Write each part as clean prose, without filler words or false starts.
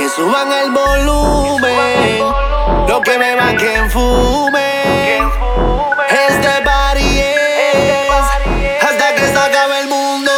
suban el volumen, lo que me va que fume. Este party es hasta que se acabe el mundo.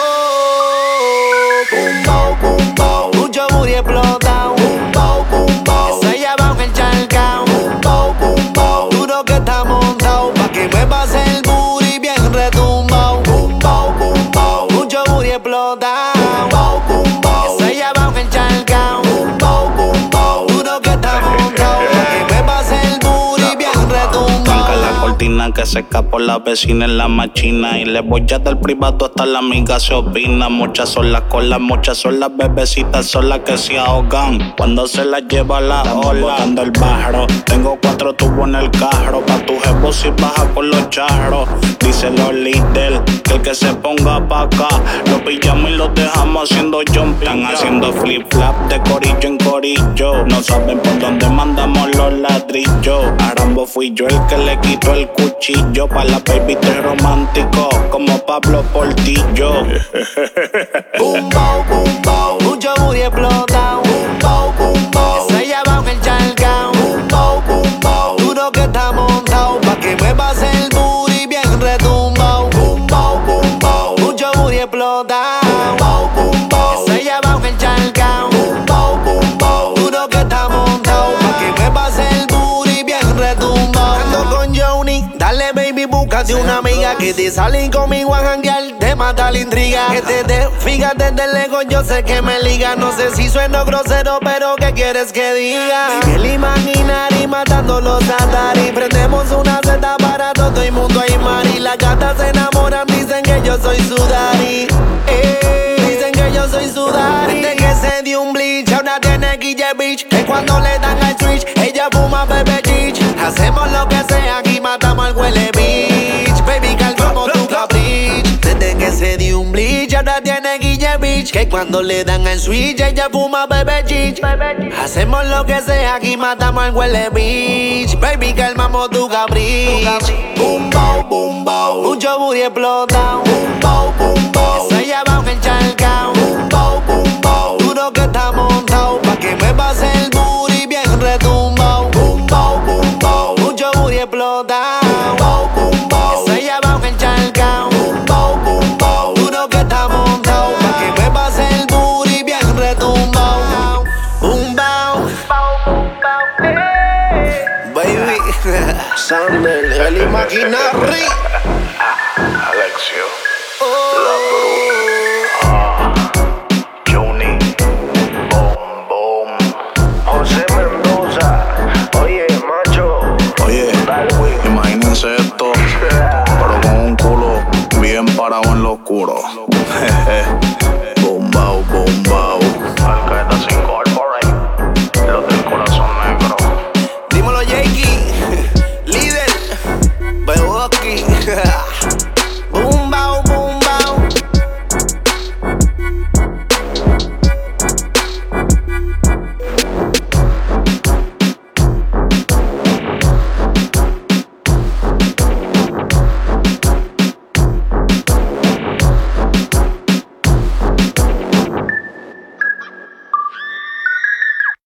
Cumbao, cumbao, mucho booty explotado. Cumbao, cumbao, esa allá abajo en el charcao. Cumbao, cumbao, duro que está montado, pa' que me pase el booty bien retumbao. Cumbao, cumbao, mucho booty explotado. Cumbao, cumbao, esa allá abajo en el charcao. Cumbao, cumbao, duro que está montado, pa' que me pase el booty bien retumbao. Tranca la cortina que se escapó la vecina en la machina. Y le voy a dar privado hasta la amiga se opina. Muchas son las colas, muchas son las bebecitas solas que se ahogan cuando se las lleva la ola. Botando el barro, tengo 4 tubos en el carro. Pa' tu jevo si baja con los charros. Dice los líderes que el que se ponga pa' acá lo pillamos y lo dejamos haciendo jumping. Están haciendo flip flap de corillo en corillo. No saben por dónde mandamos los ladrillos. A Rambo fui yo el que le quitó el cuchillo. Pa' la baby estoy romántico como Pablo Portillo. Cumbao, cumbao, mucho booty explotado. Cumbao, cumbao, esa allá abajo en el charcao. Cumbao, cumbao, duro que está montado, pa' que me pase el booty bien retumbao. Cumbao, cumbao, mucho booty explotado. Cumbao, cumbao, esa allá abajo en el charcao. Cumbao, cumbao, duro que está montado, pa' que me pase el booty bien retumbao. Ando con Johnny, dale baby, búscate una amiga que te sale conmigo a janguear, te mata la intriga. Que te fíjate de lejos, yo sé que me liga. No sé si sueno grosero, pero ¿qué quieres que diga? El imaginar y matando los atari. Prendemos una seta para todo el mundo hay mar. Y las gatas se enamoran, dicen que yo soy su daddy. Dicen que yo soy su daddy. Desde que se dio un bleach, ahora tiene Guille Beach. Que cuando le dan al switch, ella fuma bebé Gich. Hacemos lo que sea, aquí matamos al huele bitch. Baby, calmamos tu capricho. Desde que se dio un bleach, ahora tiene Guille Beach. Que cuando le dan al switch, ella fuma bebé Gich. Hacemos lo que sea, aquí matamos al huele bitch. Baby, calmamos tu capricho. Cumbao, cumbao, mucho booty explotado. Cumbao, cumbao, esa allá abajo en el charcao. Cumbao, cumbao, duro que está montado, pa' que me pase el booty bien retumbao. Cumbao, cumbao, mucho booty explotado. Cumbao, cumbao, esa allá abajo en el charcao. Cumbao, cumbao, duro que está montado, pa' que me pase el booty bien retumbao. Cumbao, baby. Sander, el Imaginary. Alexio, Johnny, Boom Boom, José Mendoza. Oye, macho. Oye, imagínense esto, pero con un culo bien parado en lo oscuro.